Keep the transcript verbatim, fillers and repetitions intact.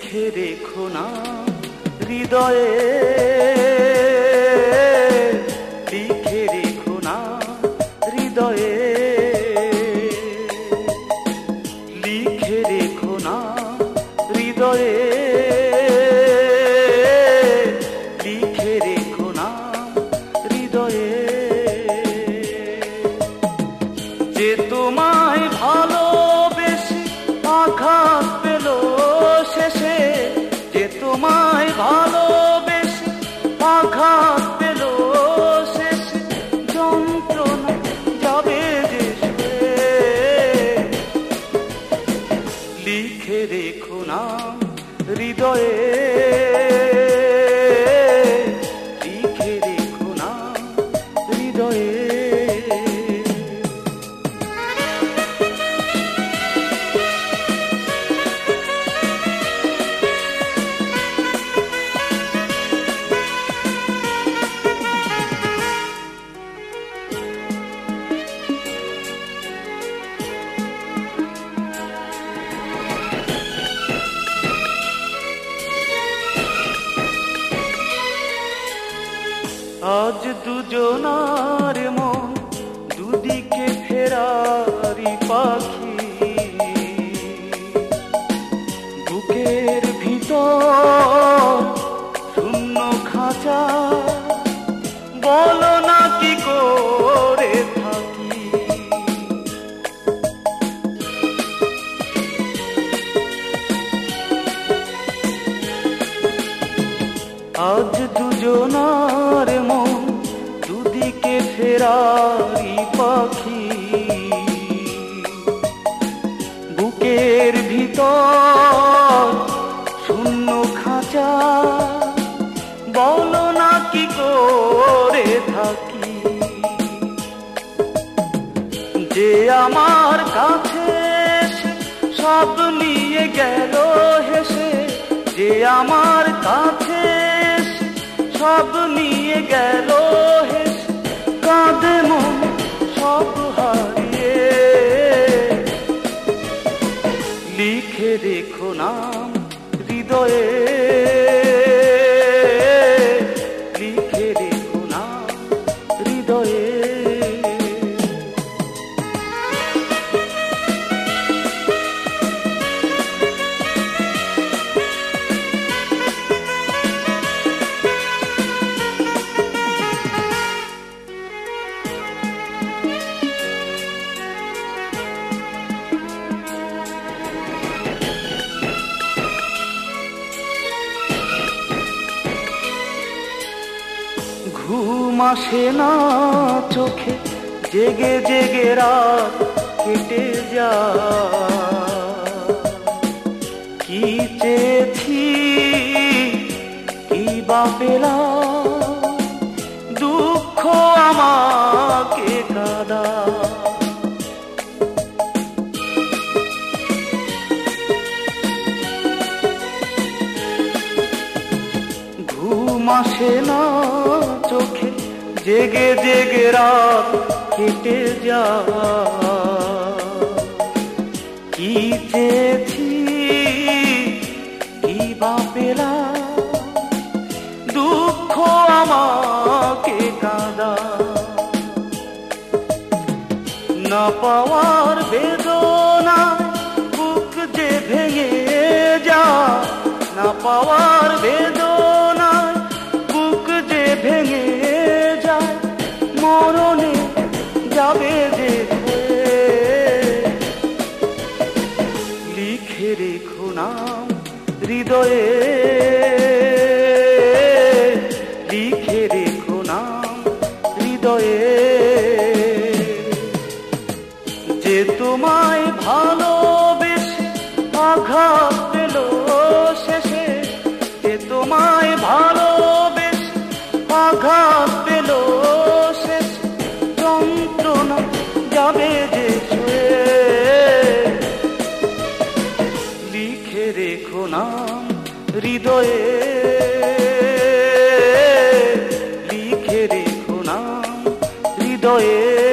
লিখে রেখো না হৃদয়ে, লিখে রেখো না হৃদয়ে, লিখে রেখো না হৃদয়ে, লিখে রেখো না হৃদয়ে। যে তোমায় ভালোবেসে আঘাত পেল শেষে, যে তোমায় ভালোবেসে আঘাত পেল শেষে, যন্ত্রণা যাবে যে শুয়ে, লিখে রেখো না হৃদয়ে, লিখে রেখো না হৃদয়ে। আজ দুজনার মন দুদিকে ফেরারি পাখি, বুকের ভিতর শূন্য খাঁচা, বলো না কি করে থাকি। আজ দুজনার মন দুদিকে ফেরারি পাখি, বুকের ভিতর শূন্য খাঁচা, বলো না কি করে থাকি। যে আমার কাছে এসে সব নিয়ে গেল হেসে, যে আমার কাছে এসে সব নিয়ে গেল হেসে, কাঁদে মন সব হারিয়ে, লিখে রেখো নাম হৃদয়ে, লিখে রেখো নাম হৃদয়ে। ঘুম আসে না চোখে, জেগে জেগে রাত কেটে যায়। কি চেয়েছি কি বা পেলাম, দুঃখ আমাকে কাঁদা। ঘুম আসে না চোখে, জেগে জেগে রাত কেটে যায়। কি চেয়েছি কি বা পেলাম, দুঃখ আমাকে কাঁদা। না পাওয়ার বেদনা বুক যে ভেঙে যায়, না পাওয়ার বেদনা বুক যে ভেঙে যায়, মরণে যাবে যে লিখে রেখো নাম হৃদয়ে, লিখে রেখো নাম হৃদয়ে। যে তোমায় ভালোবেসে আঘাত পেল শেষে, যে তোমায় ভালোবেসে আঘাত পেল শেষে, যন্ত্রণা যাবে যে শুয়ে, লিখে রেখো নাম হৃদয়ে, লিখে রেখো নাম হৃদয়ে।